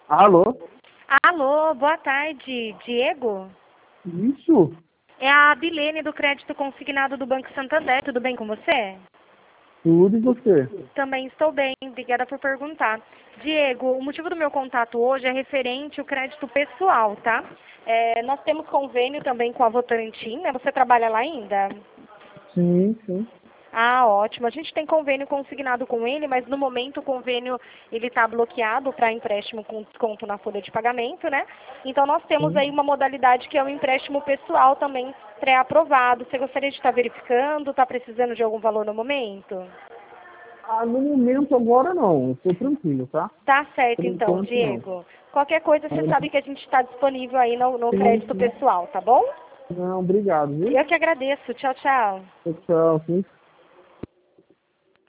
Alô? Alô, boa tarde, Diego? Isso? É a Bilene do Crédito Consignado do Banco Santander, tudo bem com você? Tudo e você? Também estou bem, obrigada por perguntar. Diego, o motivo do meu contato hoje é referente ao crédito pessoal, tá? Nós temos convênio também com a Votorantim, né? Você trabalha lá ainda? Sim, sim. Ah, ótimo. A gente tem convênio consignado com ele, mas no momento o convênio ele está bloqueado para empréstimo com desconto na folha de pagamento, né? Então nós temos Sim. aí uma modalidade que é o empréstimo pessoal também pré-aprovado. Você gostaria de estar verificando? Está precisando de algum valor no momento? No momento agora não, eu estou tranquilo, tá? Tá certo Por então, enquanto não. Diego. Qualquer coisa você sabe que a gente está disponível aí no Sim, crédito sim. pessoal, tá bom? Não, obrigado, viu? Eu que agradeço. Tchau, tchau. Tchau, sim.